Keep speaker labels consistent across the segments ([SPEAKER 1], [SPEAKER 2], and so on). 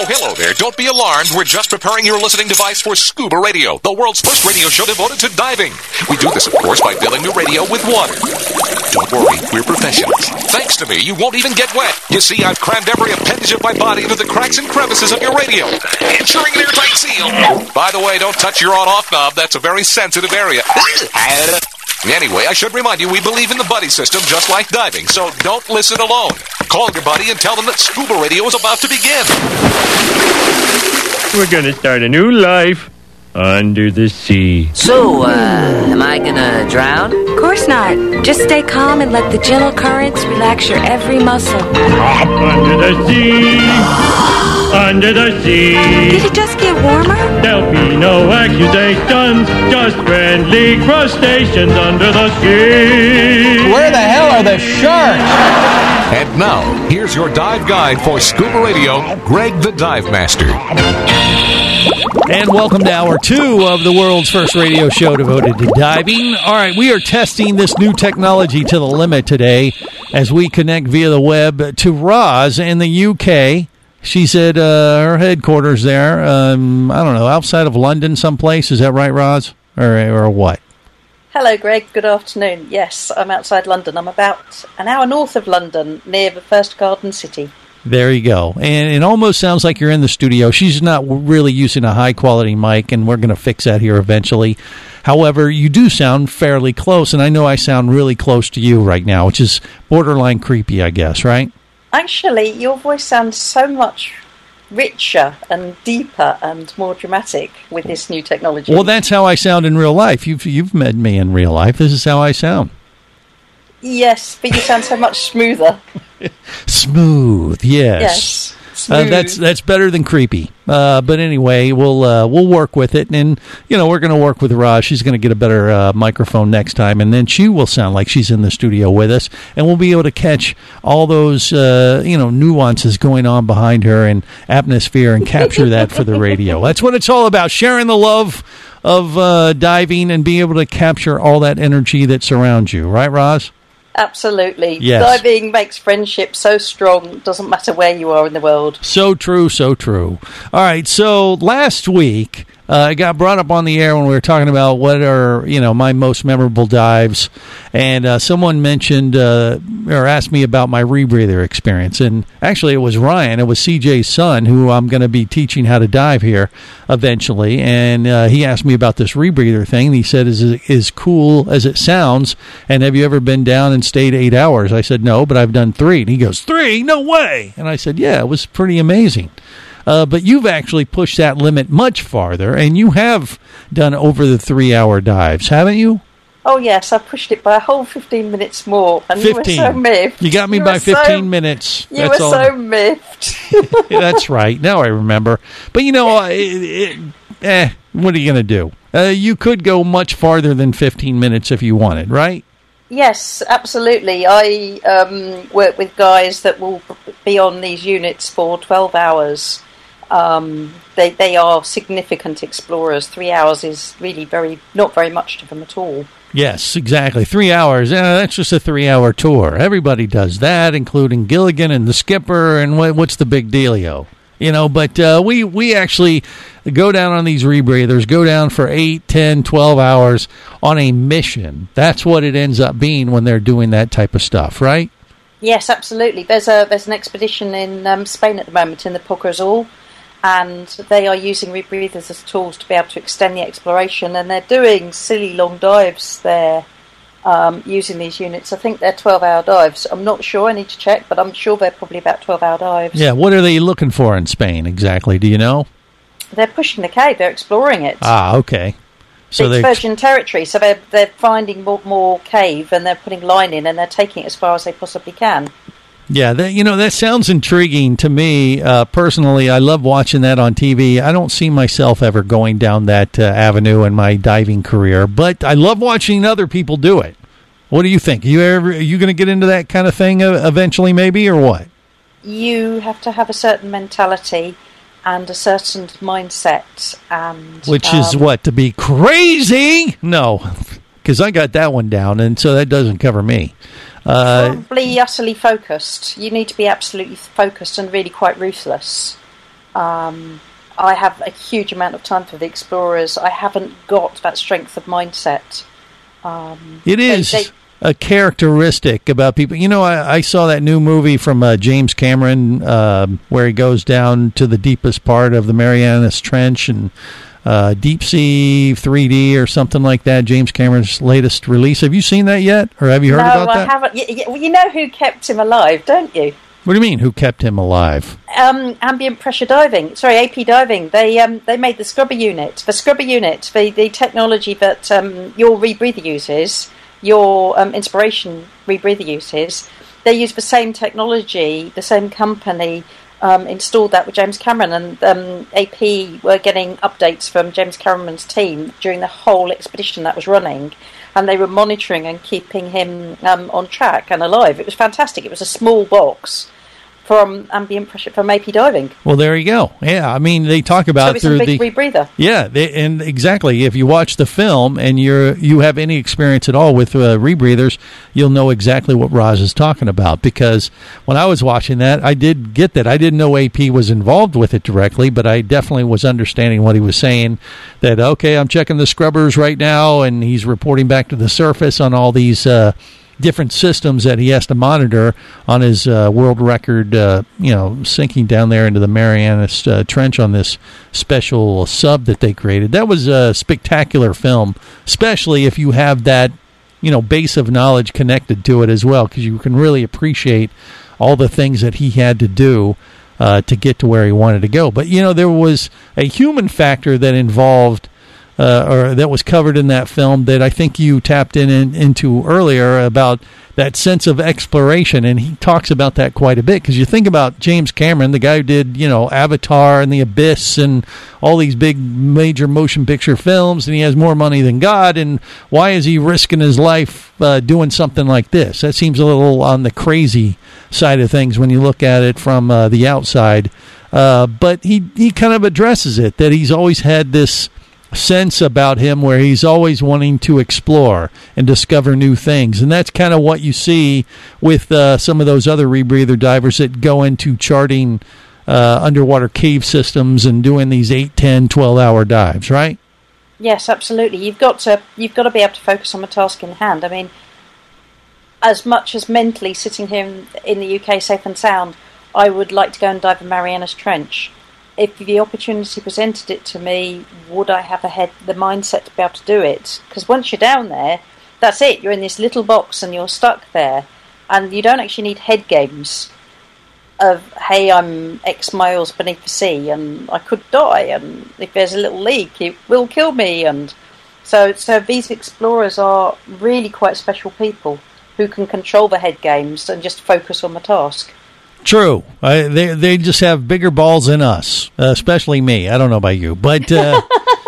[SPEAKER 1] hello there. Don't be alarmed. We're just preparing your listening device for Scuba Radio, the world's first radio show devoted to diving. We do this, of course, by filling the radio with water. Don't worry, we're professionals. Thanks to me, you won't even get wet. You see, I've crammed every appendage of my body into the cracks and crevices of your radio, ensuring an airtight seal. By the way, don't touch your on-off knob. That's a very sensitive area. Anyway, I should remind you, we believe in the buddy system just like diving, so don't listen alone. Call your buddy and tell them that Scuba Radio is about to begin.
[SPEAKER 2] We're going to start a new life under the sea.
[SPEAKER 3] So, am I gonna drown?
[SPEAKER 4] Of course not. Just stay calm and let the gentle currents relax your every muscle.
[SPEAKER 2] Under the sea. Under the sea.
[SPEAKER 4] Did it just get warmer?
[SPEAKER 2] There'll be no accusations, just friendly crustaceans under the sea.
[SPEAKER 5] Where the hell are the sharks?
[SPEAKER 1] And now, here's your dive guide for Scuba Radio, Greg the Dive Master.
[SPEAKER 6] And welcome to Hour 2 of the world's first radio show devoted to diving. All right, we are testing this new technology to the limit today as we connect via the web to Roz in the UK. She's at her headquarters there, I don't know, outside of London someplace. Is that right, Roz? Or what?
[SPEAKER 7] Hello, Greg. Good afternoon. Yes, I'm outside London. I'm about an hour north of London, near the First Garden City.
[SPEAKER 6] There you go. And it almost sounds like you're in the studio. She's not really using a high-quality mic, and we're going to fix that here eventually. However, you do sound fairly close, and I know I sound really close to you right now, which is borderline creepy, I guess, right?
[SPEAKER 7] Actually, your voice sounds so much richer and deeper and more dramatic with this new technology.
[SPEAKER 6] Well, that's how I sound in real life. You've met me in real life. This is how I sound.
[SPEAKER 7] Yes, but you sound so much smoother.
[SPEAKER 6] Smooth, yes.
[SPEAKER 7] Smooth.
[SPEAKER 6] That's better than creepy. But anyway, we'll work with it, and we're going to work with Roz. She's going to get a better microphone next time, and then she will sound like she's in the studio with us, and we'll be able to catch all those nuances going on behind her and atmosphere and capture that for the radio. That's what it's all about: sharing the love of diving and being able to capture all that energy that surrounds you. Right, Roz?
[SPEAKER 7] Absolutely.
[SPEAKER 6] Yes.
[SPEAKER 7] Diving makes friendship so strong, doesn't matter where you are in the world.
[SPEAKER 6] So true, so true. All right, so last week, I got brought up on the air when we were talking about what are, my most memorable dives, and someone mentioned or asked me about my rebreather experience, and actually it was Ryan, it was CJ's son, who I'm going to be teaching how to dive here eventually, and he asked me about this rebreather thing, and he said, is it as cool as it sounds, and have you ever been down and stayed 8 hours? I said, no, but I've done 3, and he goes, 3? No way! And I said, yeah, it was pretty amazing. But you've actually pushed that limit much farther, and you have done over the 3-hour dives, haven't you?
[SPEAKER 7] Oh, yes, I pushed it by a whole 15 minutes more, and
[SPEAKER 6] 15.
[SPEAKER 7] You were so miffed.
[SPEAKER 6] You got me by 15 minutes.
[SPEAKER 7] You were so miffed.
[SPEAKER 6] That's right. Now I remember. But, what are you going to do? You could go much farther than 15 minutes if you wanted, right?
[SPEAKER 7] Yes, absolutely. I work with guys that will be on these units for 12 hours. They are significant explorers. 3 hours is really not very much to them at all.
[SPEAKER 6] Yes, exactly. 3 hours. That's just a 3-hour tour. Everybody does that, including Gilligan and the skipper. And what's the big dealio? But we actually go down on these rebreathers, go down for 8, 10, 12 hours on a mission. That's what it ends up being when they're doing that type of stuff, right?
[SPEAKER 7] Yes, absolutely. There's an expedition in Spain at the moment in the Poc Azul, and they are using rebreathers as tools to be able to extend the exploration, and they're doing silly long dives there using these units. I think they're 12-hour dives. I'm not sure, I need to check, but I'm sure they're probably about 12-hour dives.
[SPEAKER 6] Yeah, what are they looking for in Spain exactly? Do you know?
[SPEAKER 7] They're pushing the cave, they're exploring it.
[SPEAKER 6] Ah, okay. So
[SPEAKER 7] it's virgin territory, so they're finding more cave, and they're putting line in, and they're taking it as far as they possibly can.
[SPEAKER 6] Yeah, that sounds intriguing to me. Personally, I love watching that on TV. I don't see myself ever going down that avenue in my diving career, but I love watching other people do it. What do you think? Are you going to get into that kind of thing eventually, maybe, or what?
[SPEAKER 7] You have to have a certain mentality and a certain mindset, and
[SPEAKER 6] which is what, to be crazy? No, because I got that one down, and so that doesn't cover me.
[SPEAKER 7] Probably utterly focused. You need to be absolutely focused and really quite ruthless. I have a huge amount of time for the explorers. I haven't got that strength of mindset.
[SPEAKER 6] It is a characteristic about people. You know, I saw that new movie from James Cameron where he goes down to the deepest part of the Marianas Trench and Deep Sea 3D or something like that, James Cameron's latest release. Have you seen that yet? Or have you heard about that?
[SPEAKER 7] No, I haven't. Well, you know who kept him alive, don't you?
[SPEAKER 6] What do you mean, who kept him alive?
[SPEAKER 7] Ambient pressure diving. Sorry, AP diving. They made the scrubber unit. The scrubber unit, the technology that your rebreather uses, your Inspiration rebreather uses, they use the same technology, the same company installed that with James Cameron, and AP were getting updates from James Cameron's team during the whole expedition that was running, and they were monitoring and keeping him on track and alive. It was fantastic. It was a small box from ambient pressure from AP diving.
[SPEAKER 6] Well, there you go. Yeah, I mean, they talk about
[SPEAKER 7] so it's
[SPEAKER 6] through
[SPEAKER 7] a big rebreather.
[SPEAKER 6] Yeah, and exactly. If you watch the film and you have any experience at all with rebreathers, you'll know exactly what Roz is talking about. Because when I was watching that, I did get that. I didn't know AP was involved with it directly, but I definitely was understanding what he was saying. That okay, I'm checking the scrubbers right now, and he's reporting back to the surface on all these different systems that he has to monitor on his world record, sinking down there into the Marianas Trench on this special sub that they created. That was a spectacular film, especially if you have that, base of knowledge connected to it as well, because you can really appreciate all the things that he had to do to get to where he wanted to go. But, there was a human factor that involved or that was covered in that film that I think you tapped into earlier about that sense of exploration, and he talks about that quite a bit, because you think about James Cameron, the guy who did, Avatar and The Abyss and all these big major motion picture films, and he has more money than God, and why is he risking his life doing something like this? That seems a little on the crazy side of things when you look at it from the outside, but he kind of addresses it, that he's always had this sense about him where he's always wanting to explore and discover new things, and that's kind of what you see with some of those other rebreather divers that go into charting underwater cave systems and doing these 8, 10, 12-hour dives, right?
[SPEAKER 7] Yes, absolutely. You've got to be able to focus on the task in hand. I mean, as much as mentally sitting here in the UK safe and sound, I would like to go and dive the Marianas Trench. If the opportunity presented it to me, would I have the mindset to be able to do it? Because once you're down there, that's it. You're in this little box and you're stuck there. And you don't actually need head games of, hey, I'm X miles beneath the sea and I could die, and if there's a little leak, it will kill me. And so these explorers are really quite special people who can control the head games and just focus on the task.
[SPEAKER 6] True. They just have bigger balls than us, especially me. I don't know about you, but can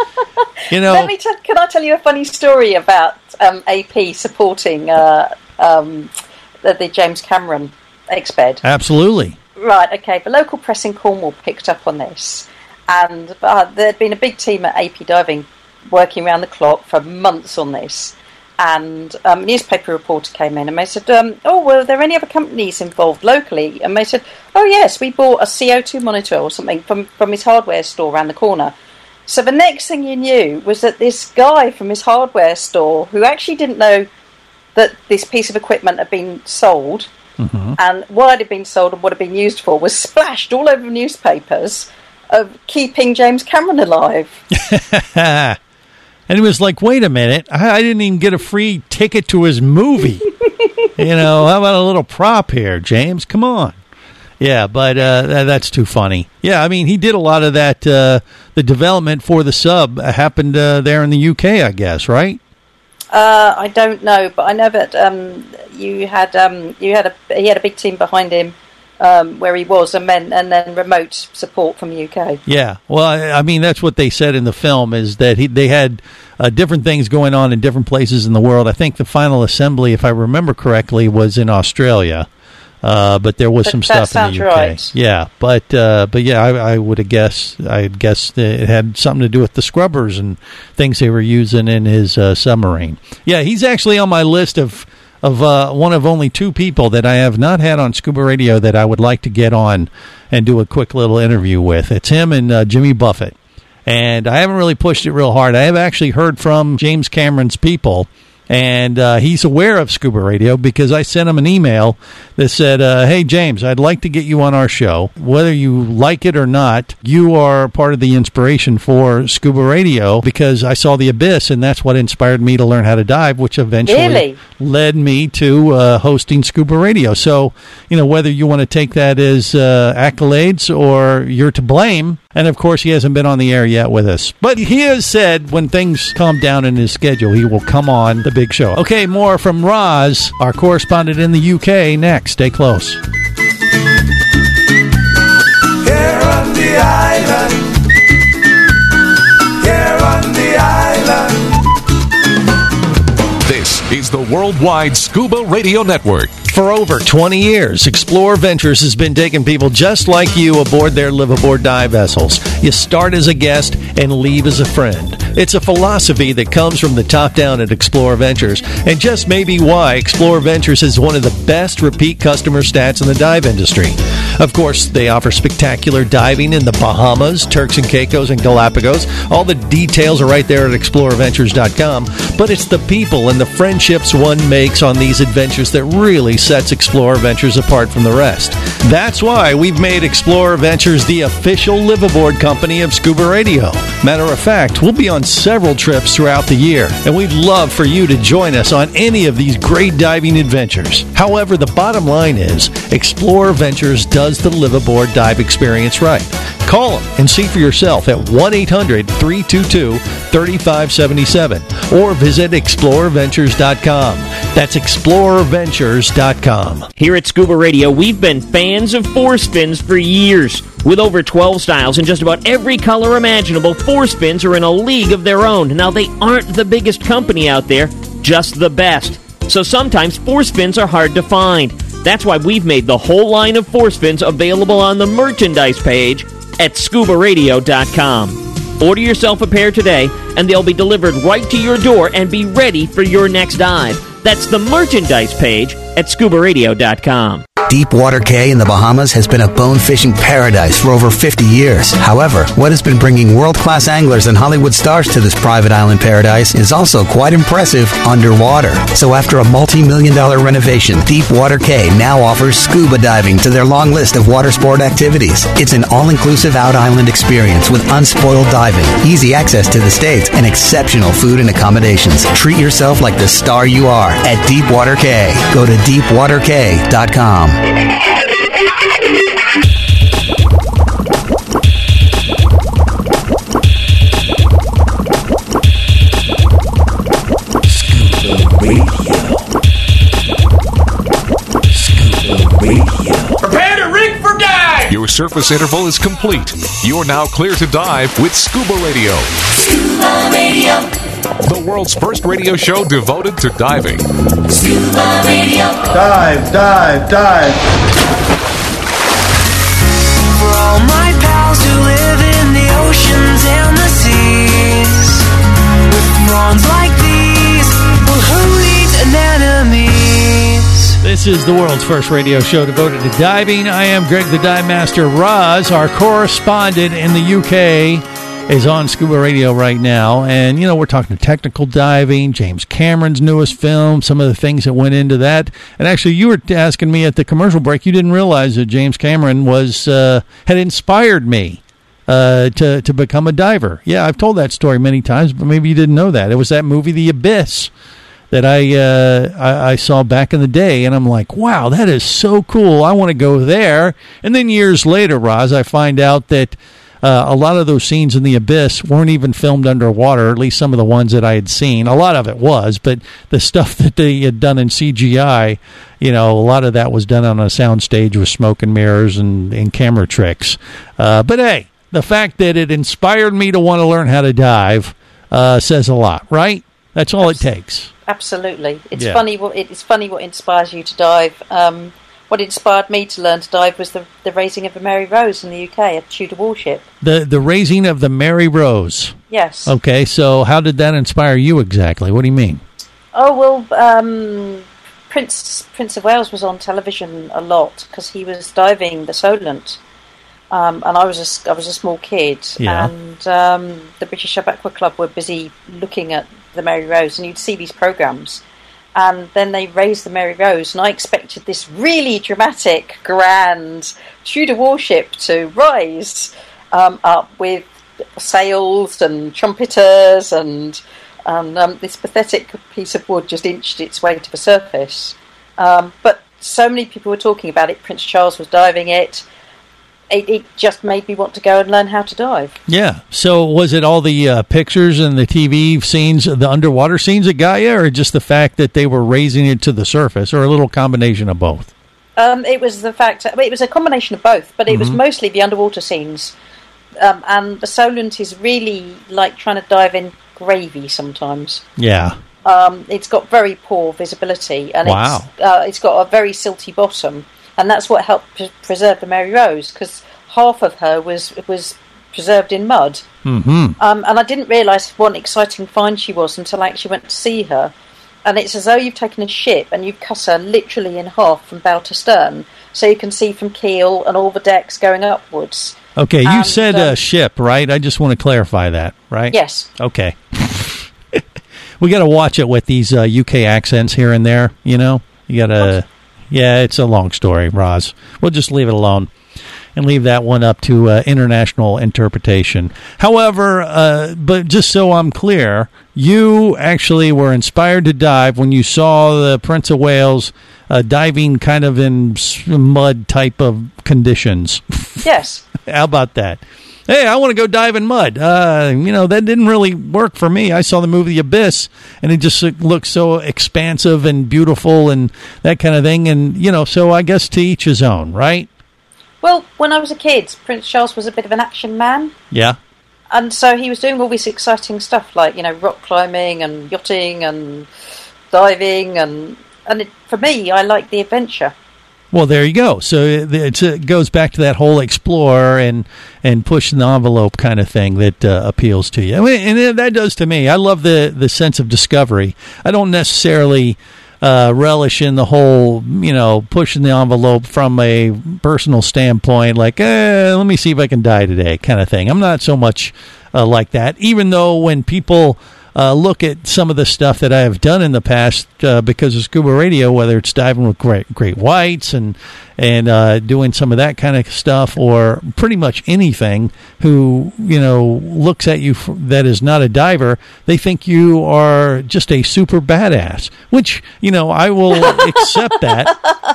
[SPEAKER 7] I tell you a funny story about AP supporting the James Cameron exped?
[SPEAKER 6] Absolutely.
[SPEAKER 7] Right. Okay. The local press in Cornwall picked up on this, and there'd been a big team at AP Diving working around the clock for months on this. And a newspaper reporter came in and they said, were there any other companies involved locally? And they said, oh yes, we bought a CO2 monitor or something from his hardware store around the corner. So the next thing you knew was that this guy from his hardware store, who actually didn't know that this piece of equipment had been sold, and what it had been sold and what it had been used for, was splashed all over the newspapers of keeping James Cameron alive.
[SPEAKER 6] And he was like, wait a minute, I didn't even get a free ticket to his movie. How about a little prop here, James? Come on. Yeah, but that's too funny. Yeah, I mean, he did a lot of that. The development for the sub happened there in the UK, I guess, right?
[SPEAKER 7] I don't know, but I know that he had a big team behind him. Where he was, and then remote support from the UK. Yeah,
[SPEAKER 6] well, I mean, that's what they said in the film, is that they had different things going on in different places in the world. I think the final assembly, if I remember correctly, was in Australia, but there was some stuff in the UK. Right. Yeah, but yeah, I would have guessed. I'd guess that it had something to do with the scrubbers and things they were using in his submarine. Yeah, he's actually on my list of one of only two people that I have not had on Scuba Radio that I would like to get on and do a quick little interview with. It's him and Jimmy Buffett. And I haven't really pushed it real hard. I have actually heard from James Cameron's people, and he's aware of Scuba Radio because I sent him an email that said, hey, James, I'd like to get you on our show. Whether you like it or not, you are part of the inspiration for Scuba Radio because I saw The Abyss, and that's what inspired me to learn how to dive, which eventually led me to hosting Scuba Radio. So, whether you want to take that as accolades or you're to blame, and, of course, he hasn't been on the air yet with us. But he has said when things calm down in his schedule, he will come on the big show. Okay, more from Roz, our correspondent in the UK, next. Stay close.
[SPEAKER 8] Here on the island. Here on the island.
[SPEAKER 1] This is the Worldwide Scuba Radio Network.
[SPEAKER 6] For over 20 years, Explore Ventures has been taking people just like you aboard their live-aboard dive vessels. You start as a guest and leave as a friend. It's a philosophy that comes from the top down at Explore Ventures, and just maybe why Explore Ventures is one of the best repeat customer stats in the dive industry. Of course, they offer spectacular diving in the Bahamas, Turks and Caicos, and Galapagos. All the details are right there at exploreventures.com, but it's the people and the friendships one makes on these adventures that really sets Explorer Ventures apart from the rest. That's why we've made Explorer Ventures the official live-aboard company of Scuba Radio. Matter of fact, we'll be on several trips throughout the year, and we'd love for you to join us on any of these great diving adventures. However, the bottom line is, Explorer Ventures does the live-aboard dive experience right. Call them and see for yourself at 1-800-322-3577 or visit explorerventures.com. That's explorerventures.com.
[SPEAKER 9] Here at Scuba Radio, we've been fans of force fins for years. With over 12 styles and just about every color imaginable, force fins are in a league of their own. Now, they aren't the biggest company out there, just the best. So sometimes force fins are hard to find. That's why we've made the whole line of force fins available on the merchandise page at scubaradio.com. Order yourself a pair today, and they'll be delivered right to your door and be ready for your next dive. That's the merchandise page at scubaradio.com.
[SPEAKER 10] Deepwater Cay in the Bahamas has been a bone fishing paradise for over 50 years. However, what has been bringing world-class anglers and Hollywood stars to this private island paradise is also quite impressive underwater. So after a multi-million-dollar renovation, Deepwater Cay now offers scuba diving to their long list of water sport activities. It's an all-inclusive out-island experience with unspoiled diving, easy access to the States, and exceptional food and accommodations. Treat yourself like the star you are at Deepwater Cay. Go to deepwatercay.com.
[SPEAKER 8] Prepare to rig for dive!
[SPEAKER 1] Your surface interval is complete. You're now clear to dive with Scuba Radio.
[SPEAKER 8] Scuba Radio.
[SPEAKER 1] The world's first radio show devoted to diving.
[SPEAKER 8] Scuba Radio.
[SPEAKER 5] Dive, dive, dive.
[SPEAKER 8] For all my pals who live in the oceans and the seas, with fronds like these, well, who needs anemones?
[SPEAKER 6] This is the world's first radio show devoted to diving. I am Greg the Dive Master. Roz, our correspondent in the UK, is on Scuba Radio right now. And, we're talking technical diving, James Cameron's newest film, some of the things that went into that. And actually, you were asking me at the commercial break, you didn't realize that James Cameron was had inspired me to become a diver. Yeah, I've told that story many times, but maybe you didn't know that. It was that movie, The Abyss, that I saw back in the day, and I'm like, wow, that is so cool. I want to go there. And then years later, Roz, I find out that a lot of those scenes in The Abyss weren't even filmed underwater, at least some of the ones that I had seen. A lot of it was, but the stuff that they had done in CGI, a lot of that was done on a soundstage with smoke and mirrors and camera tricks. But hey, the fact that it inspired me to want to learn how to dive says a lot, right? That's all it takes.
[SPEAKER 7] Absolutely. It's funny what inspires you to dive. What inspired me to learn to dive was the raising of the Mary Rose in the UK, a Tudor warship.
[SPEAKER 6] The raising of the Mary Rose.
[SPEAKER 7] Yes.
[SPEAKER 6] Okay, so how did that inspire you exactly? What do you mean?
[SPEAKER 7] Oh, well, Prince of Wales was on television a lot because he was diving the Solent, and I was a small kid, and the British Aqua Club were busy looking at the Mary Rose, and you'd see these programmes, and then they raised the Mary Rose, and I expected this really dramatic, grand Tudor warship to rise up with sails and trumpeters, and this pathetic piece of wood just inched its way to the surface. But so many people were talking about it. Prince Charles was diving it. It just made me want to go and learn how to dive.
[SPEAKER 6] Yeah. So was it all the pictures and the TV scenes, the underwater scenes that got you, or just the fact that they were raising it to the surface, or a little combination of both?
[SPEAKER 7] It was the fact. It was a combination of both, but it was mostly the underwater scenes. And the Solent is really like trying to dive in gravy sometimes.
[SPEAKER 6] Yeah.
[SPEAKER 7] It's got very poor visibility, and
[SPEAKER 6] wow.
[SPEAKER 7] It's got a very silty bottom, and that's what helped preserve the Mary Rose, because half of her was preserved in mud. Mm-hmm. And I didn't realise what an exciting find she was until I actually went to see her. And it's as though you've taken a ship and you've cut her literally in half from bow to stern, so you can see from keel and all the decks going upwards.
[SPEAKER 6] Okay, you said ship, right? I just want to clarify that, right?
[SPEAKER 7] Yes.
[SPEAKER 6] Okay. We got to watch it with these UK accents here and there, you know? You got to... Yeah, it's a long story, Roz. We'll just leave it alone and leave that one up to international interpretation. However, but just so I'm clear, you actually were inspired to dive when you saw the Prince of Wales diving kind of in mud type of conditions.
[SPEAKER 7] Yes.
[SPEAKER 6] How about that? Hey, I want to go dive in mud. That didn't really work for me. I saw the movie Abyss, and it just looked so expansive and beautiful and that kind of thing. And, so I guess to each his own, right?
[SPEAKER 7] Well, when I was a kid, Prince Charles was a bit of an action man.
[SPEAKER 6] Yeah.
[SPEAKER 7] And so he was doing all this exciting stuff like, rock climbing and yachting and diving. And for me, I like the adventure. Well,
[SPEAKER 6] there you go. So it goes back to that whole explore and push the envelope kind of thing that appeals to you. I mean, and that does to me. I love the sense of discovery. I don't necessarily relish in the whole, pushing the envelope from a personal standpoint, like, let me see if I can die today kind of thing. I'm not so much like that, even though when people... look at some of the stuff that I have done in the past because of Scuba Radio, whether it's diving with great whites and doing some of that kind of stuff, or pretty much anything. Who looks at you that is not a diver, they think you are just a super badass. Which I will accept that.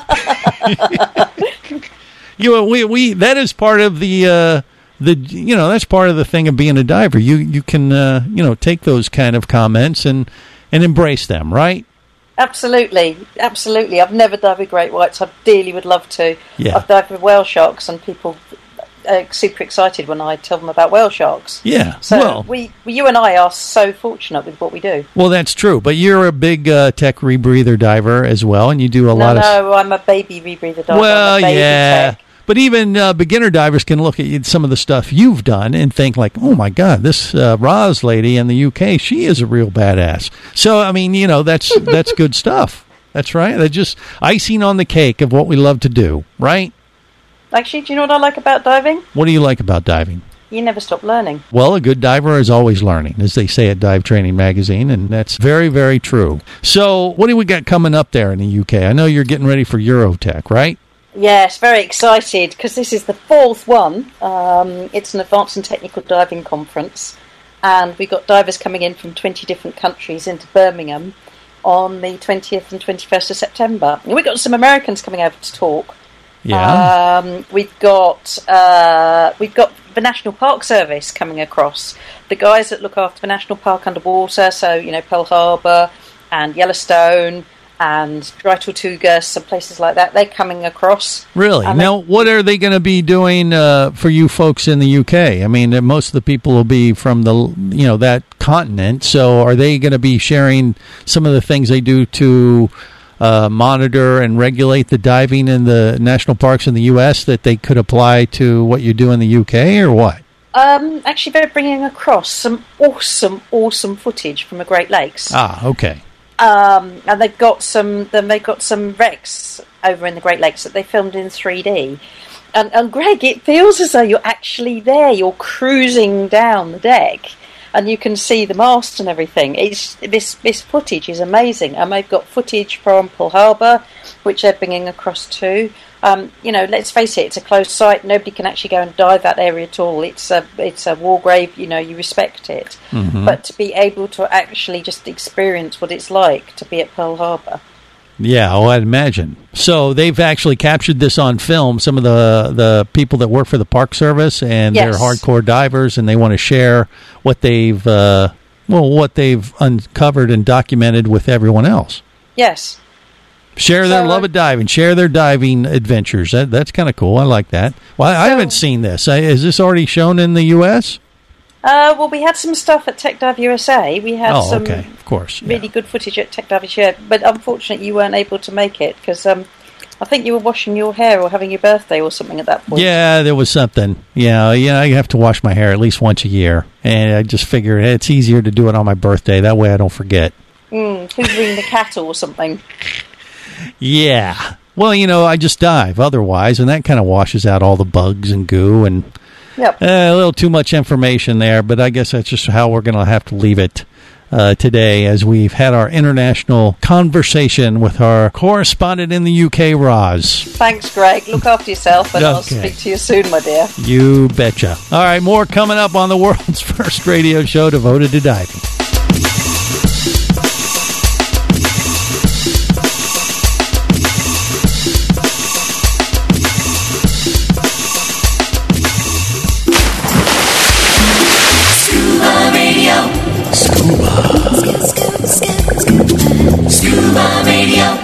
[SPEAKER 6] We that is part of the. That's part of the thing of being a diver. You can take those kind of comments and embrace them, right?
[SPEAKER 7] Absolutely. I've never dived with great whites. I dearly would love to.
[SPEAKER 6] Yeah.
[SPEAKER 7] I've dived with whale sharks, and people are super excited when I tell them about whale sharks.
[SPEAKER 6] Yeah.
[SPEAKER 7] So you and I are so fortunate with what we do.
[SPEAKER 6] Well, that's true. But you're a big tech rebreather diver as well, and you do a lot of.
[SPEAKER 7] No, I'm a baby rebreather diver.
[SPEAKER 6] Well, yeah.
[SPEAKER 7] Tech.
[SPEAKER 6] But even beginner divers can look at some of the stuff you've done and think like, oh, my God, this Roz lady in the UK, she is a real badass. So, I mean, that's good stuff. That's right. That's just icing on the cake of what we love to do, right?
[SPEAKER 7] Actually, do you know what I like about diving?
[SPEAKER 6] What do you like about diving?
[SPEAKER 7] You never stop learning.
[SPEAKER 6] Well, a good diver is always learning, as they say at Dive Training Magazine, and that's very, very true. So what do we got coming up there in the UK? I know you're getting ready for Eurotech, right?
[SPEAKER 7] Yes, very excited because this is the fourth one. It's an advanced and technical diving conference, and we've got divers coming in from 20 different countries into Birmingham on the 20th and 21st of September. And we've got some Americans coming over to talk.
[SPEAKER 6] Yeah.
[SPEAKER 7] We've got the National Park Service coming across. The guys that look after the National Park underwater, so Pearl Harbor and Yellowstone and Dry Tortugas, some places like that, they're coming across.
[SPEAKER 6] Really? Now, what are they going to be doing for you folks in the UK? I mean, most of the people will be from that continent, so are they going to be sharing some of the things they do to monitor and regulate the diving in the national parks in the U.S. that they could apply to what you do in the UK, or what?
[SPEAKER 7] Actually, they're bringing across some awesome footage from the Great Lakes.
[SPEAKER 6] Ah, okay.
[SPEAKER 7] And they've got some wrecks over in the Great Lakes that they filmed in 3D. And Greg, it feels as though you're actually there. You're cruising down the deck, and you can see the mast and everything. This footage is amazing, and they've got footage from Pearl Harbor, which they're bringing across too. Let's face it, it's a closed site. Nobody can actually go and dive that area at all. It's a war grave. You respect it, but to be able to actually just experience what it's like to be at Pearl Harbor.
[SPEAKER 6] Yeah, I'd imagine. So they've actually captured this on film. Some of the people that work for the Park Service, and they're hardcore divers, and they want to share what they've uncovered and documented with everyone else.
[SPEAKER 7] Yes.
[SPEAKER 6] Share their love of diving. Share their diving adventures. That's kind of cool. I like that. Well, I haven't seen this. Is this already shown in the U.S.?
[SPEAKER 7] Well, we had some stuff at Tech Dive USA. We had
[SPEAKER 6] of course,
[SPEAKER 7] really good footage at Tech Dive USA, but unfortunately you weren't able to make it because I think you were washing your hair or having your birthday or something at that point.
[SPEAKER 6] Yeah, there was something. Yeah, I have to wash my hair at least once a year, and I just figured it's easier to do it on my birthday. That way I don't forget.
[SPEAKER 7] Hoovering the cattle or something.
[SPEAKER 6] Yeah. Well, I just dive otherwise, and that kind of washes out all the bugs and goo and...
[SPEAKER 7] Yep.
[SPEAKER 6] A little too much information there, but I guess that's just how we're going to have to leave it today, as we've had our international conversation with our correspondent in the UK, Roz.
[SPEAKER 7] Thanks, Greg. Look after yourself, and I'll speak to you soon, my dear.
[SPEAKER 6] You betcha. All right, more coming up on the world's first radio show devoted to diving.
[SPEAKER 8] Scuba Radio.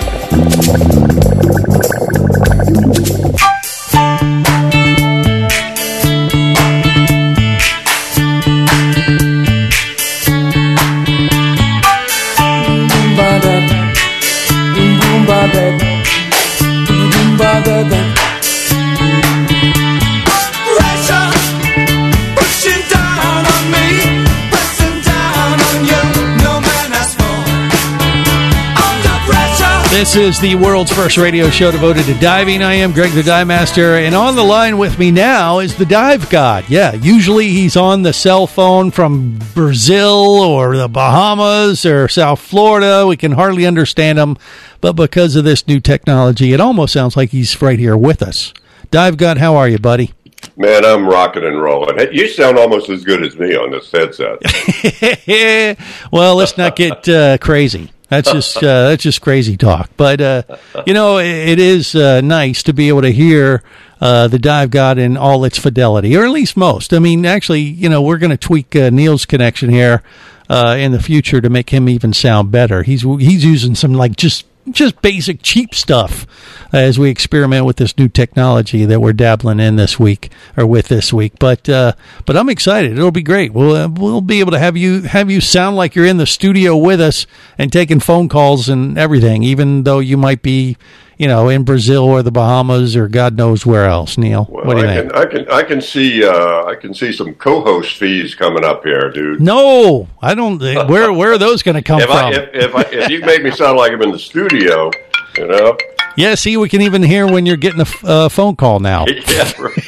[SPEAKER 6] This is the world's first radio show devoted to diving. I am Greg the Dive Master, and on the line with me now is the Dive God. Yeah, usually he's on the cell phone from Brazil or the Bahamas or South Florida. We can hardly understand him, but because of this new technology, it almost sounds like he's right here with us. Dive God, how are you, buddy?
[SPEAKER 11] Man, I'm rocking and rolling. Hey, you sound almost as good as me on this headset.
[SPEAKER 6] Well, let's not get crazy. That's just crazy talk. But, it is nice to be able to hear the Dive God in all its fidelity, or at least most. I mean, actually, we're going to tweak Neil's connection here in the future to make him even sound better. He's using some, just basic cheap stuff as we experiment with this new technology that we're dabbling in this week. But I'm excited. It'll be great. We'll be able to have you sound like you're in the studio with us and taking phone calls and everything, even though you might be, in Brazil or the Bahamas or God knows where else. Neil,
[SPEAKER 11] well,
[SPEAKER 6] what do you think?
[SPEAKER 11] I can see some co-host fees coming up here, dude.
[SPEAKER 6] No, I don't. Where are those going to come from?
[SPEAKER 11] If you make me sound like I'm in the studio,
[SPEAKER 6] Yeah, see, we can even hear when you're getting a phone call now.
[SPEAKER 11] Yeah, right.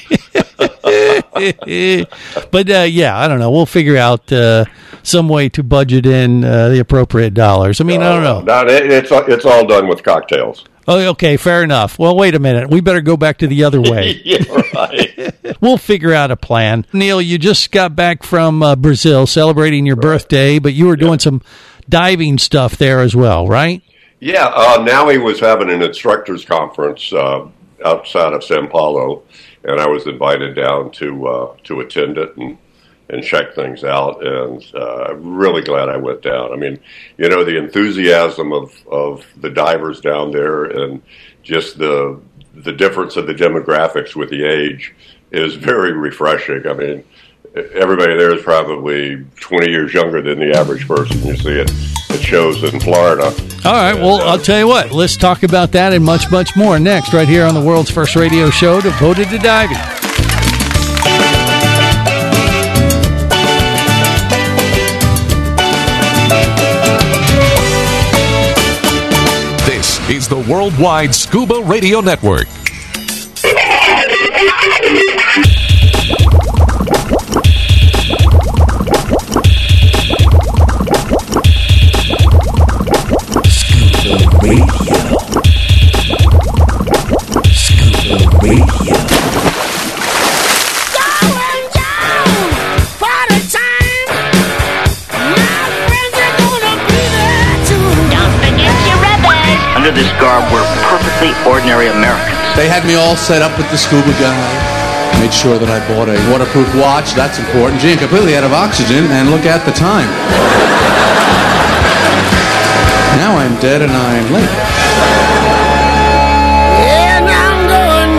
[SPEAKER 6] But, I don't know. We'll figure out some way to budget in the appropriate dollars. I mean, I don't know.
[SPEAKER 11] No, it's all done with cocktails.
[SPEAKER 6] Oh, okay, fair enough. Well, wait a minute. We better go back to the other way.
[SPEAKER 11] Yeah, right.
[SPEAKER 6] We'll figure out a plan. Neil, you just got back from Brazil celebrating your birthday, but you were doing some diving stuff there as well, right?
[SPEAKER 11] Yeah, Naui was having an instructors conference outside of Sao Paulo, and I was invited down to attend it and check things out, and I'm really glad I went down. I mean, the enthusiasm of the divers down there and just the difference of the demographics with the age is very refreshing. I mean, everybody there is probably 20 years younger than the average person. You see it shows in Florida.
[SPEAKER 6] All right, well, I'll tell you what. Let's talk about that and much, much more next, right here on the world's first radio show devoted to diving.
[SPEAKER 1] is the Worldwide Scuba Radio Network.
[SPEAKER 12] Under this garb, we're perfectly ordinary Americans.
[SPEAKER 13] They had me all set up with the scuba guy. Made sure that I bought a waterproof watch. That's important. Gee, I'm completely out of oxygen, and look at the time. Now I'm dead and I'm late.
[SPEAKER 8] And I'm going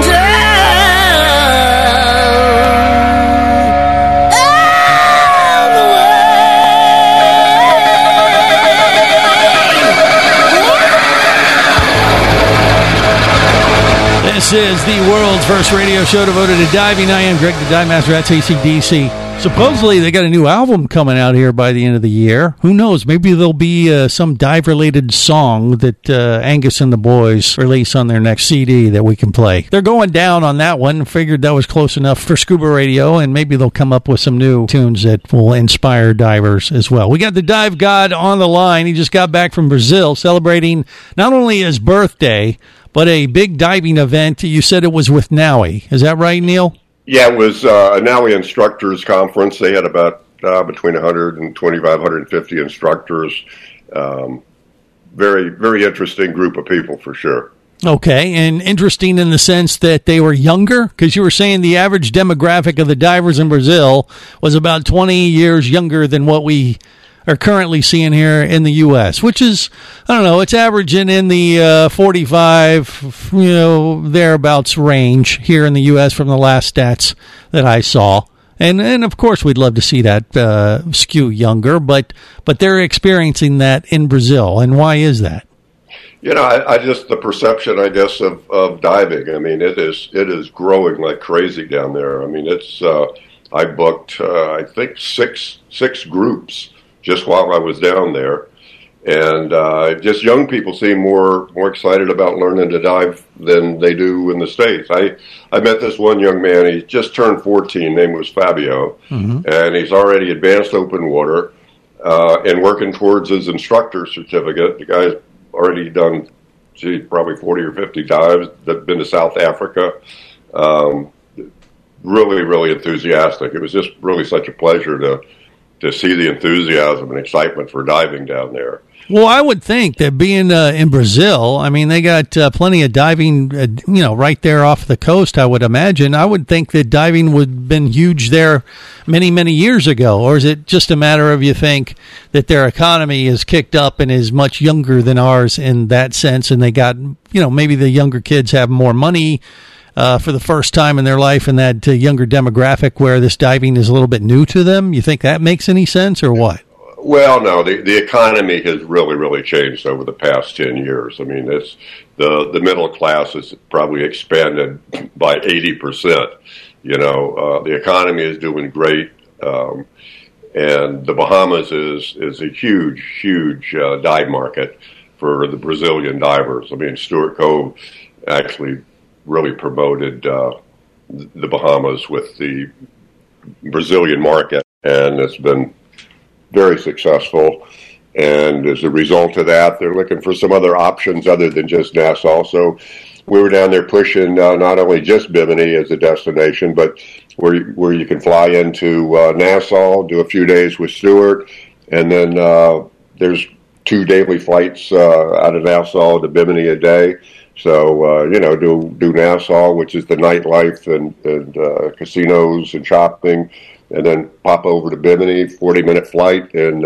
[SPEAKER 6] This is the world's first radio show devoted to diving. I am Greg the Dive Master at ACDC. Supposedly, they got a new album coming out here by the end of the year. Who knows? Maybe there'll be some dive-related song that Angus and the boys release on their next CD that we can play. They're going down on that one. Figured that was close enough for Scuba Radio, and maybe they'll come up with some new tunes that will inspire divers as well. We got the Dive God on the line. He just got back from Brazil, celebrating not only his birthday, but a big diving event. You said it was with NAUI. Is that right, Neil?
[SPEAKER 11] Yeah, it was a NAUI instructors conference. They had about between 125, 150 instructors. Very, very interesting group of people for sure.
[SPEAKER 6] Okay, and interesting in the sense that they were younger? Because you were saying the average demographic of the divers in Brazil was about 20 years younger than what we are currently seeing here in the U.S., which is, I don't know, it's averaging in the 45, thereabouts range here in the U.S. from the last stats that I saw. And of course, we'd love to see that skew younger, but they're experiencing that in Brazil. And why is that?
[SPEAKER 11] I just, the perception, I guess, of diving. I mean, it is growing like crazy down there. I mean, it's, I booked, I think, six groups just while I was down there. And just young people seem more excited about learning to dive than they do in the States. I met this one young man, he just turned 14, name was Fabio, and he's already advanced open water and working towards his instructor certificate. The guy's already done, probably 40 or 50 dives, been to South Africa. Really, really enthusiastic. It was just really such a pleasure to see the enthusiasm and excitement for diving down there.
[SPEAKER 6] Well, I would think that being in Brazil, I mean, they got plenty of diving, right there off the coast, I would imagine. I would think that diving would have been huge there many, many years ago. Or is it just a matter of you think that their economy is kicked up and is much younger than ours in that sense, and they got, maybe the younger kids have more money for the first time in their life in that younger demographic where this diving is a little bit new to them? You think that makes any sense or what?
[SPEAKER 11] Well, no, the economy has really, really changed over the past 10 years. I mean, it's the middle class has probably expanded by 80%. The economy is doing great. And the Bahamas is a huge, huge dive market for the Brazilian divers. I mean, Stuart Cove actually really promoted the Bahamas with the Brazilian market, and it's been very successful. And as a result of that, they're looking for some other options other than just Nassau. So we were down there pushing not only just Bimini as a destination, but where you can fly into Nassau, do a few days with Stuart, and then there's 2 daily flights out of Nassau to Bimini a day. So, do Nassau, which is the nightlife and casinos and shopping, and then pop over to Bimini, 40-minute flight, and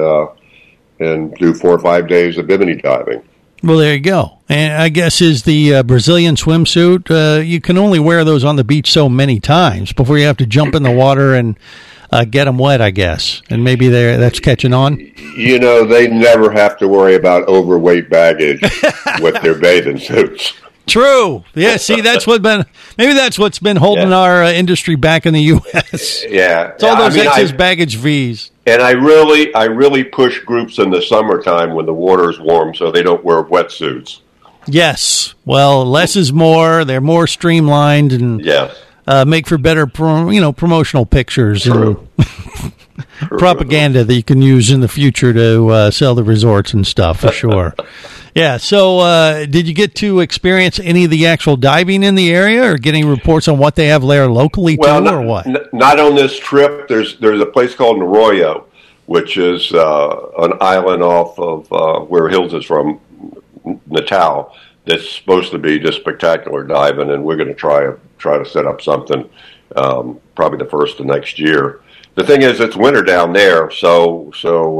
[SPEAKER 11] do 4 or 5 days of Bimini diving.
[SPEAKER 6] Well, there you go. And I guess is the Brazilian swimsuit, you can only wear those on the beach so many times before you have to jump in the water and get them wet, I guess. And maybe that's catching on.
[SPEAKER 11] They never have to worry about overweight baggage with their bathing suits.
[SPEAKER 6] True. Yeah, see, that's what's been holding our industry back in the U.S.
[SPEAKER 11] Yeah.
[SPEAKER 6] It's all those excess baggage fees.
[SPEAKER 11] And I really push groups in the summertime when the water's warm so they don't wear wetsuits.
[SPEAKER 6] Yes. Well, less is more. They're more streamlined and make for better, promotional pictures and propaganda that you can use in the future to sell the resorts and stuff, for sure. Yeah. So, did you get to experience any of the actual diving in the area, or getting reports on what they have there locally or what?
[SPEAKER 11] Not on this trip. There's a place called Arroyo, which is an island off of where Hills is from, Natal. That's supposed to be just spectacular diving, and we're going to try to set up something probably the first of next year. The thing is, it's winter down there, so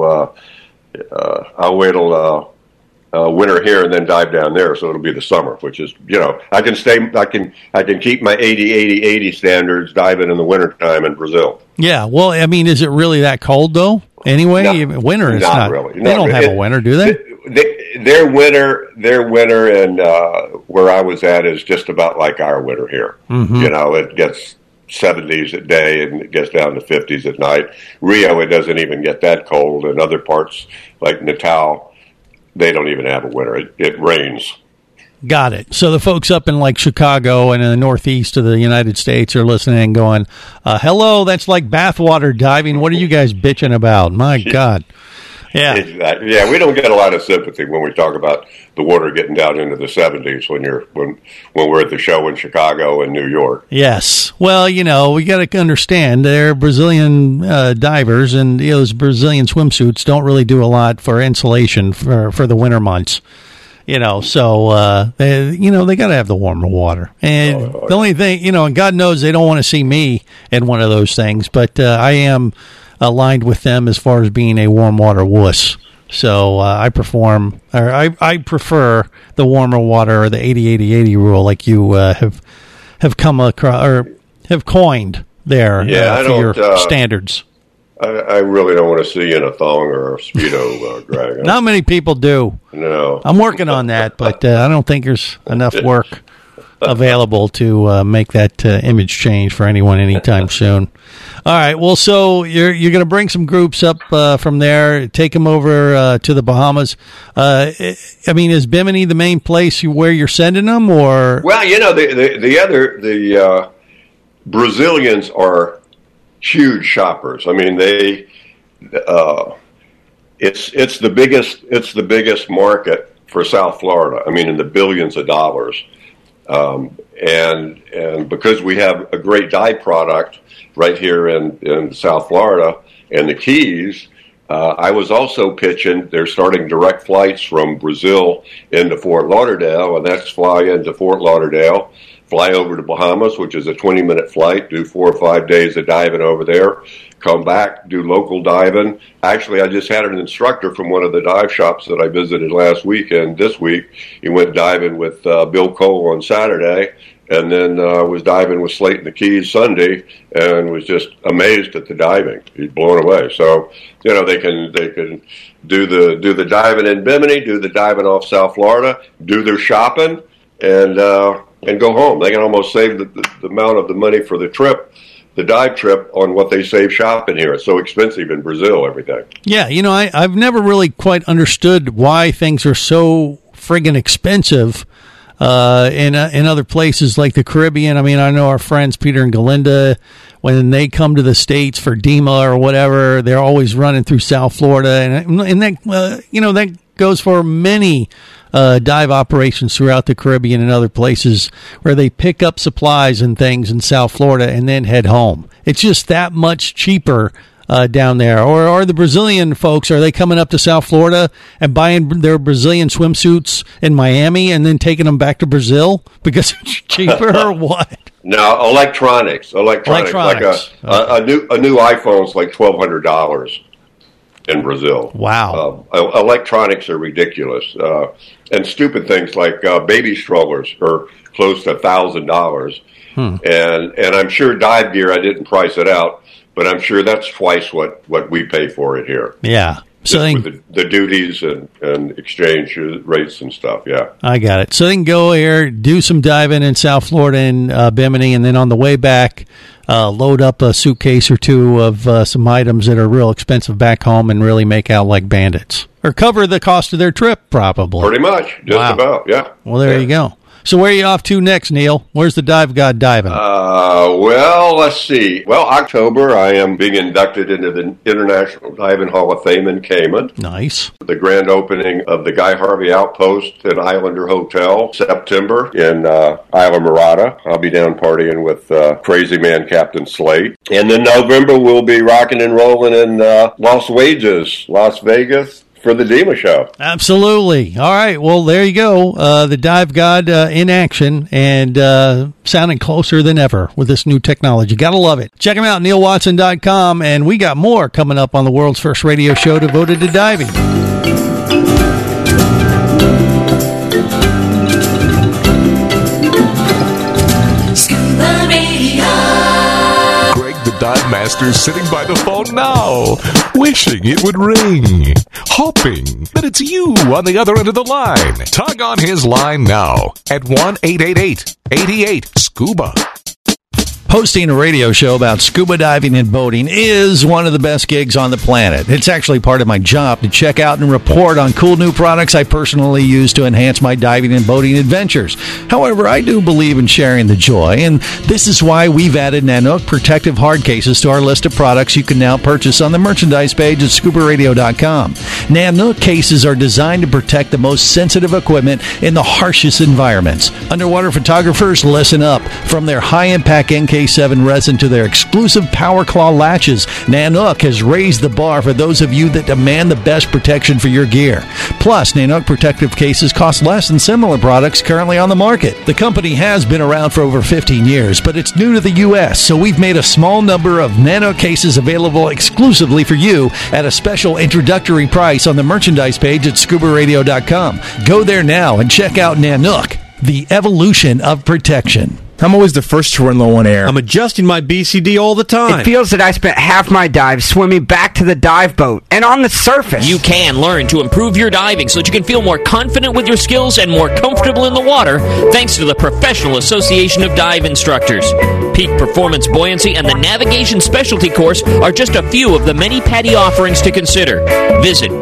[SPEAKER 11] I'll wait till winter here and then dive down there. So it'll be the summer, which is, I can keep my 80 standards diving in the wintertime in Brazil.
[SPEAKER 6] Yeah. Well, I mean, is it really that cold though? Anyway, winter is not really. They don't have a winter, do they?
[SPEAKER 11] Their winter, and where I was at is just about like our winter here. Mm-hmm. It gets 70s at day and it gets down to 50s at night. Rio, it doesn't even get that cold. And other parts like Natal, they don't even have a winter. It rains.
[SPEAKER 6] Got it. So the folks up in like Chicago and in the northeast of the United States are listening and going, hello, that's like bathwater diving. What are you guys bitching about? My God. Yeah.
[SPEAKER 11] Yeah, we don't get a lot of sympathy when we talk about the water getting down into the 70s when we're at the show in Chicago and New York.
[SPEAKER 6] Yes. Well, we got to understand they're Brazilian divers, and those Brazilian swimsuits don't really do a lot for insulation for the winter months. So they got to have the warmer water. And the only thing, and God knows they don't want to see me in one of those things, but I am aligned with them as far as being a warm water wuss. So I prefer the warmer water, or the 80-80-80 rule, like you have come across or have coined there for your standards.
[SPEAKER 11] I really don't want to see you in a thong or a Speedo, Greg.
[SPEAKER 6] Not many people do.
[SPEAKER 11] No.
[SPEAKER 6] I'm working on that, but I don't think there's enough work available to make that image change for anyone anytime soon. All right. Well, so you're going to bring some groups up from there, take them over to the Bahamas. I mean, is Bimini the main place where you're sending them, or?
[SPEAKER 11] Well, the Brazilians are huge shoppers. I mean, it's the biggest market for South Florida. I mean, in the billions of dollars. And because we have a great dye product right here in South Florida and the Keys, I was also pitching. They're starting direct flights from Brazil into Fort Lauderdale, and that's fly into Fort Lauderdale, fly over to Bahamas, which is a 20-minute flight, do 4 or 5 days of diving over there, come back, do local diving. Actually, I just had an instructor from one of the dive shops that I visited last week, and this week he went diving with Bill Cole on Saturday, and then was diving with Slate in the Keys Sunday, and was just amazed at the diving. He's blown away. So, they can do the diving in Bimini, do the diving off South Florida, do their shopping, and go home. They can almost save the amount of the money for the trip, the dive trip, on what they save shopping here. It's so expensive in Brazil, everything.
[SPEAKER 6] Yeah, I've never really quite understood why things are so friggin' expensive in other places like the Caribbean. I mean, I know our friends Peter and Galinda, when they come to the States for DEMA or whatever, they're always running through South Florida, and that that goes for many dive operations throughout the Caribbean and other places where they pick up supplies and things in South Florida and then head home. It's just that much cheaper down there. Or are the Brazilian folks, are they coming up to South Florida and buying their Brazilian swimsuits in Miami and then taking them back to Brazil because it's cheaper, or what?
[SPEAKER 11] No, electronics. Like a new iPhone's like $1,200 in Brazil.
[SPEAKER 6] Wow.
[SPEAKER 11] Electronics are ridiculous. And stupid things like baby strollers are close to $1,000. And I'm sure dive gear, I didn't price it out, but I'm sure that's twice what we pay for it here.
[SPEAKER 6] Yeah.
[SPEAKER 11] So with the duties and exchange rates and stuff, yeah.
[SPEAKER 6] I got it. So they can go here, do some diving in South Florida and Bimini, and then on the way back, load up a suitcase or two of some items that are real expensive back home and really make out like bandits. Or cover the cost of their trip, probably.
[SPEAKER 11] Pretty much. Just about, yeah.
[SPEAKER 6] Well, there you go. So where are you off to next, Neil? Where's the Dive God diving?
[SPEAKER 11] Well, let's see. Well, October, I am being inducted into the International Diving Hall of Fame in Cayman.
[SPEAKER 6] Nice.
[SPEAKER 11] The grand opening of the Guy Harvey Outpost at Islander Hotel, September in Isla Mirada. I'll be down partying with crazy man Captain Slate. And then November, we'll be rocking and rolling in Las Vegas, for the DEMA show.
[SPEAKER 6] Absolutely. All right. Well, there you go. The Dive God in action and sounding closer than ever with this new technology. Gotta love it. Check him out, neilwatson.com. And we got more coming up on the world's first radio show devoted to diving.
[SPEAKER 8] Scuba Radio.
[SPEAKER 1] The Dive Master sitting by the phone now, wishing it would ring, hoping that it's you on the other end of the line. Tug on his line now at 1-888-88-SCUBA.
[SPEAKER 6] Hosting a radio show about scuba diving and boating is one of the best gigs on the planet. It's actually part of my job to check out and report on cool new products I personally use to enhance my diving and boating adventures. However, I do believe in sharing the joy, and this is why we've added Nanook protective hard cases to our list of products you can now purchase on the merchandise page at scubaradio.com. Nanook cases are designed to protect the most sensitive equipment in the harshest environments. Underwater photographers, listen up. From their high-impact NK7 resin to their exclusive Power Claw latches, Nanook has raised the bar for those of you that demand the best protection for your gear. Plus, Nanook protective cases cost less than similar products currently on the market. The company has been around for over 15 years, but it's new to the U.S., so we've made a small number of Nanook cases available exclusively for you at a special introductory price on the merchandise page at scubaradio.com. Go there now and check out Nanook, the evolution of protection.
[SPEAKER 14] I'm always the first to run low on air.
[SPEAKER 15] I'm adjusting my BCD all the time.
[SPEAKER 16] It feels that I spent half my dive swimming back to the dive boat and on the surface.
[SPEAKER 9] You can learn to improve your diving so that you can feel more confident with your skills and more comfortable in the water thanks to the Professional Association of Dive Instructors. Peak Performance Buoyancy and the Navigation Specialty Course are just a few of the many PADI offerings to consider. Visit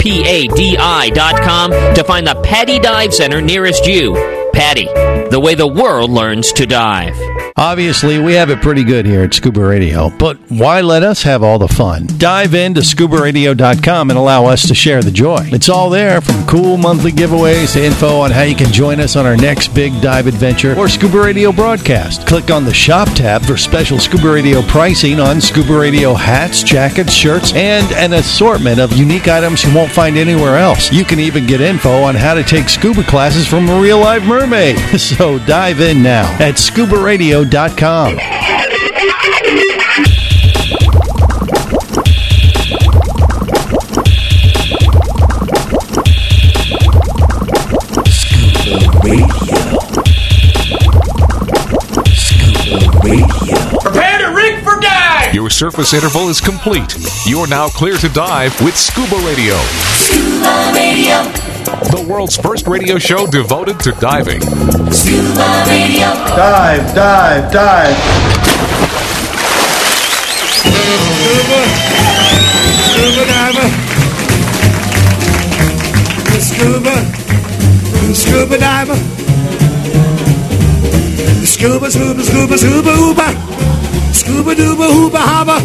[SPEAKER 9] PADI.com to find the PADI Dive Center nearest you. PADI, the way the world learns to dive.
[SPEAKER 6] Obviously, we have it pretty good here at Scuba Radio, but why let us have all the fun? Dive into scubaradio.com and allow us to share the joy. It's all there, from cool monthly giveaways to info on how you can join us on our next big dive adventure or Scuba Radio broadcast. Click on the Shop tab for special Scuba Radio pricing on Scuba Radio hats, jackets, shirts, and an assortment of unique items you won't find anywhere else. You can even get info on how to take scuba classes from a real live mermaid. So dive in now at scubaradio.com.
[SPEAKER 1] Prepare to rig for dive! Your surface interval is complete. You are now clear to dive with Scuba Radio.
[SPEAKER 8] Scuba Radio.
[SPEAKER 1] The world's first radio show devoted to diving.
[SPEAKER 8] Scuba Radio.
[SPEAKER 5] Dive, dive, dive.
[SPEAKER 8] Scuba diver. Scuba diver. Scuba, scuba, scuba, scuba, hooba. Scuba dooba, hooba, haba.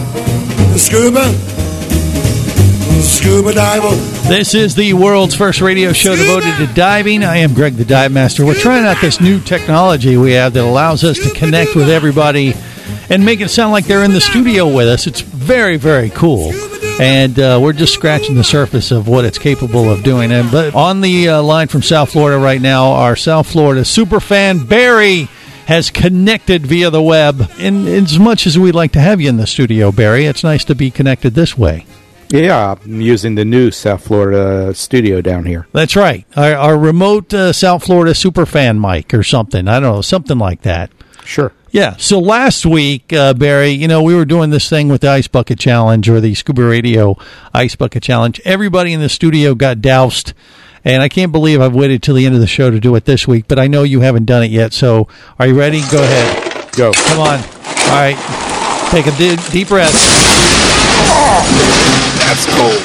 [SPEAKER 8] Scuba diver.
[SPEAKER 6] This is the world's first radio show devoted to diving. I am Greg the Dive Master. We're trying out this new technology we have that allows us to connect with everybody and make it sound like they're in the studio with us. It's very, very cool. And we're just scratching the surface of what it's capable of doing. But on the line from South Florida right now, our South Florida superfan, Barry, has connected via the web. And as much as we'd like to have you in the studio, Barry, it's nice to be connected this way.
[SPEAKER 17] Yeah, I'm using the new South Florida studio down here.
[SPEAKER 6] That's right. Our remote South Florida superfan mic or something. I don't know, something like that.
[SPEAKER 17] Sure.
[SPEAKER 6] Yeah, so last week, Barry, we were doing this thing with the Ice Bucket Challenge, or the Scuba Radio Ice Bucket Challenge. Everybody in the studio got doused, and I can't believe I've waited till the end of the show to do it this week, but I know you haven't done it yet, so are you ready? Go ahead.
[SPEAKER 17] Go.
[SPEAKER 6] Come on. All right. Take a deep breath.
[SPEAKER 17] That's cold.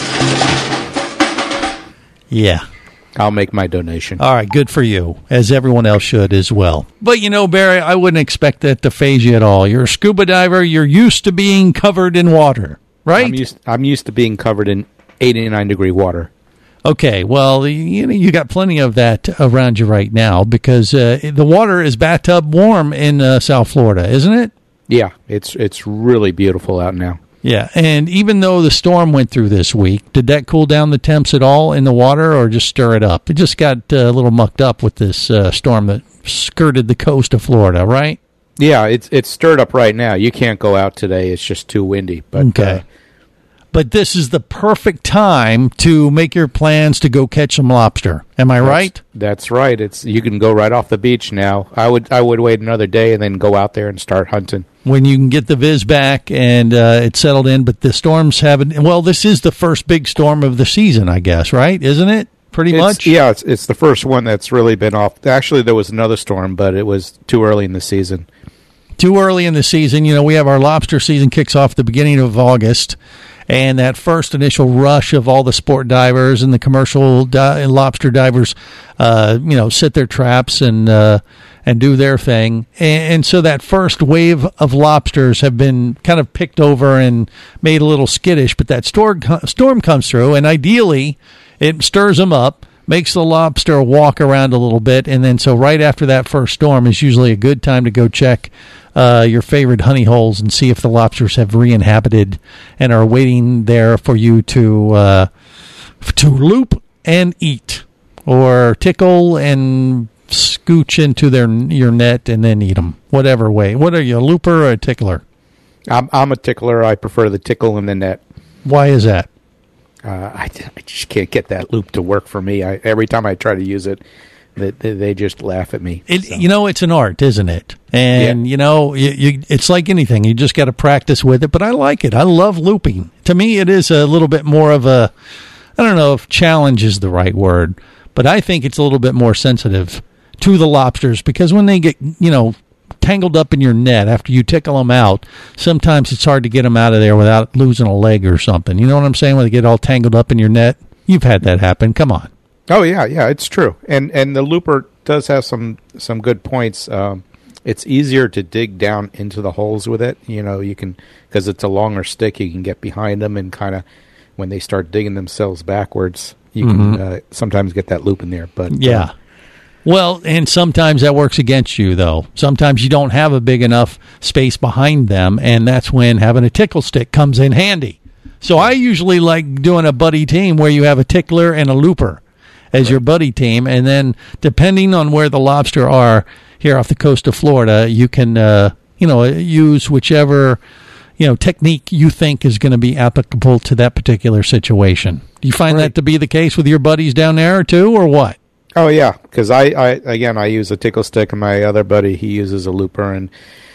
[SPEAKER 6] Yeah.
[SPEAKER 17] I'll make my donation.
[SPEAKER 6] All right, good for you, as everyone else should as well. But, Barry, I wouldn't expect that to faze you at all. You're a scuba diver. You're used to being covered in water, right?
[SPEAKER 17] I'm used to being covered in 89-degree water.
[SPEAKER 6] Okay, well, you got plenty of that around you right now because the water is bathtub warm in South Florida, isn't it?
[SPEAKER 17] Yeah, it's really beautiful out now.
[SPEAKER 6] Yeah, and even though the storm went through this week, did that cool down the temps at all in the water or just stir it up? It just got a little mucked up with this storm that skirted the coast of Florida, right?
[SPEAKER 17] Yeah, it's stirred up right now. You can't go out today. It's just too windy. But,
[SPEAKER 6] okay. But this is the perfect time to make your plans to go catch some lobster. Am I right?
[SPEAKER 17] That's right. You can go right off the beach now. I would wait another day and then go out there and start hunting.
[SPEAKER 6] When you can get the Viz back and it's settled in, but the storms haven't. Well, this is the first big storm of the season, I guess, right? Isn't it? Pretty much.
[SPEAKER 17] Yeah, it's the first one that's really been off. Actually, there was another storm, but it was too early in the season.
[SPEAKER 6] Too early in the season. We have our lobster season kicks off at the beginning of August. And that first initial rush of all the sport divers and the commercial lobster divers, set their traps and do their thing. And so that first wave of lobsters have been kind of picked over and made a little skittish. But that storm comes through, and ideally it stirs them up, makes the lobster walk around a little bit. And then so right after that first storm is usually a good time to go check your favorite honey holes and see if the lobsters have re-inhabited and are waiting there for you to loop and eat or tickle and scooch into your net and then eat them. Whatever way. What are you, a looper or a tickler?
[SPEAKER 17] I'm a tickler. I prefer the tickle in the net.
[SPEAKER 6] Why is that?
[SPEAKER 17] I just can't get that loop to work for me. Every time I try to use it, they just laugh at me.
[SPEAKER 6] It's an art, isn't it? And, it's like anything. You just got to practice with it. But I like it. I love looping. To me, it is a little bit more of I don't know if challenge is the right word, but I think it's a little bit more sensitive to the lobsters because when they get, tangled up in your net after you tickle them out, sometimes it's hard to get them out of there without losing a leg or something. You know what I'm saying? When they get all tangled up in your net? You've had that happen. Come on.
[SPEAKER 17] Oh, yeah, it's true. And the looper does have some good points. It's easier to dig down into the holes with it. You can, because it's a longer stick, you can get behind them and kind of, when they start digging themselves backwards, you can sometimes get that loop in there. But
[SPEAKER 6] yeah. Well, and sometimes that works against you, though. Sometimes you don't have a big enough space behind them, and that's when having a tickle stick comes in handy. So I usually like doing a buddy team where you have a tickler and a looper as your buddy team, and then depending on where the lobster are here off the coast of Florida, you can use whichever technique you think is going to be applicable to that particular situation. Do you find that to be the case with your buddies down there too, or what?
[SPEAKER 17] Oh yeah, because I use a tickle stick, and my other buddy, he uses a looper, and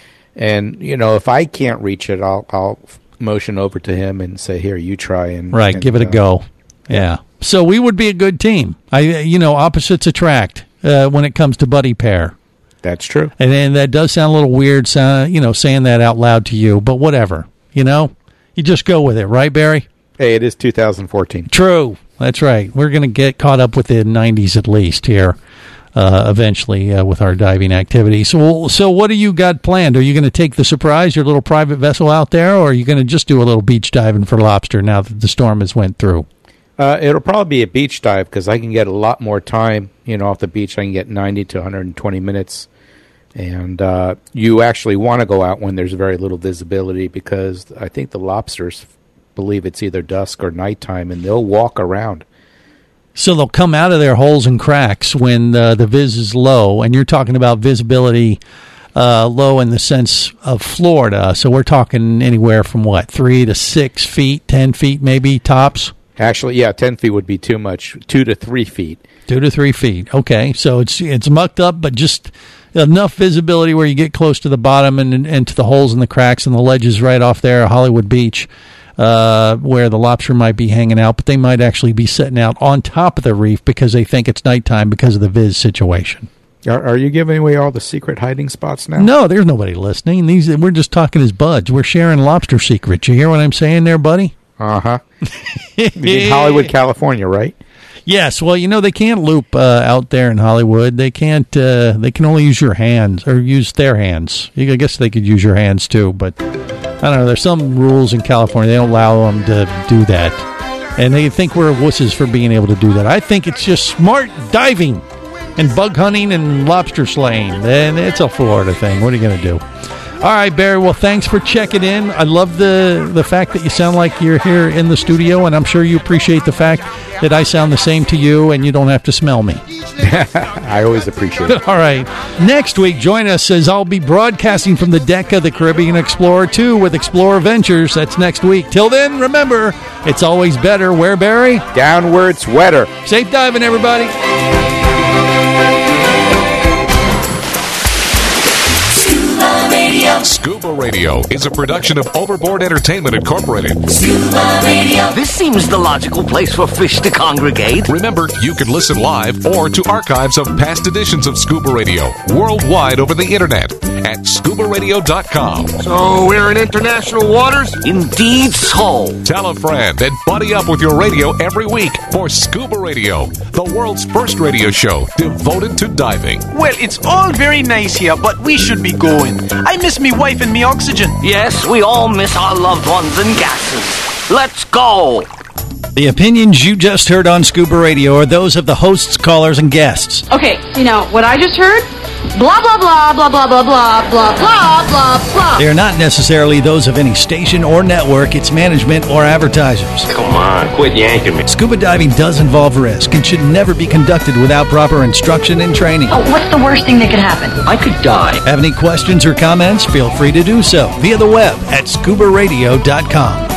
[SPEAKER 17] if I can't reach it, I'll motion over to him and say, "Here, you try," and
[SPEAKER 6] give it a go. Yeah. So we would be a good team. Opposites attract when it comes to buddy pair.
[SPEAKER 17] That's true.
[SPEAKER 6] And that does sound a little weird, saying that out loud to you, but whatever. You just go with it, right, Barry?
[SPEAKER 17] Hey, it is 2014.
[SPEAKER 6] True. That's right. We're going to get caught up with the 90s at least here eventually with our diving activity. So what do you got planned? Are you going to take the surprise, your little private vessel out there, or are you going to just do a little beach diving for lobster now that the storm has went through?
[SPEAKER 17] It'll probably be a beach dive because I can get a lot more time, off the beach. I can get 90 to 120 minutes. And you actually want to go out when there's very little visibility because I think the lobsters believe it's either dusk or nighttime, and they'll walk around.
[SPEAKER 6] So they'll come out of their holes and cracks when the viz is low, and you're talking about visibility low in the sense of Florida. So we're talking anywhere from, 3 to 6 feet, 10 feet maybe, tops?
[SPEAKER 17] Actually, yeah, 10 feet would be too much. 2 to 3 feet.
[SPEAKER 6] 2 to 3 feet. Okay, so it's mucked up, but just enough visibility where you get close to the bottom and to the holes and the cracks and the ledges right off there, Hollywood Beach, where the lobster might be hanging out, but they might actually be sitting out on top of the reef because they think it's nighttime because of the viz situation.
[SPEAKER 17] Are you giving away all the secret hiding spots now?
[SPEAKER 6] No, there's nobody listening. We're just talking as buds. We're sharing lobster secrets. You hear what I'm saying there, buddy?
[SPEAKER 17] Uh-huh. In Hollywood, California, right?
[SPEAKER 6] Yes. Well, they can't loop out there in Hollywood. They can't. They can only use your hands or use their hands. I guess they could use your hands too, but I don't know. There's some rules in California. They don't allow them to do that, and they think we're wusses for being able to do that. I think it's just smart diving and bug hunting and lobster slaying. And it's a Florida thing. What are you going to do? All right, Barry. Well, thanks for checking in. I love the fact that you sound like you're here in the studio, and I'm sure you appreciate the fact that I sound the same to you and you don't have to smell me.
[SPEAKER 17] I always appreciate it.
[SPEAKER 6] All right. Next week, join us as I'll be broadcasting from the deck of the Caribbean Explorer 2 with Explorer Ventures. That's next week. Till then, remember, it's always better. Where, Barry?
[SPEAKER 17] Down where it's wetter.
[SPEAKER 6] Safe diving, everybody.
[SPEAKER 1] Scuba Radio is a production of Overboard Entertainment Incorporated.
[SPEAKER 18] Scuba Radio. This seems the logical place for fish to congregate.
[SPEAKER 1] Remember, you can listen live or to archives of past editions of Scuba Radio worldwide over the internet at scubaradio.com.
[SPEAKER 18] So we're in international waters? Indeed so.
[SPEAKER 1] Tell a friend and buddy up with your radio every week for Scuba Radio, the world's first radio show devoted to diving.
[SPEAKER 19] Well, it's all very nice here, but we should be going. I miss me wife and me oxygen.
[SPEAKER 18] Yes, we all miss our loved ones and gases. Let's go.
[SPEAKER 6] The opinions you just heard on Scuba Radio are those of the hosts, callers, and guests.
[SPEAKER 20] Okay, what I just heard? Blah, blah, blah, blah, blah, blah, blah, blah, blah, blah, blah.
[SPEAKER 6] They are not necessarily those of any station or network, its management, or advertisers.
[SPEAKER 18] Come on, quit yanking me.
[SPEAKER 6] Scuba diving does involve risk and should never be conducted without proper instruction and training.
[SPEAKER 20] Oh, what's the worst thing that could happen?
[SPEAKER 18] I could die.
[SPEAKER 6] Have any questions or comments? Feel free to do so via the web at scubaradio.com.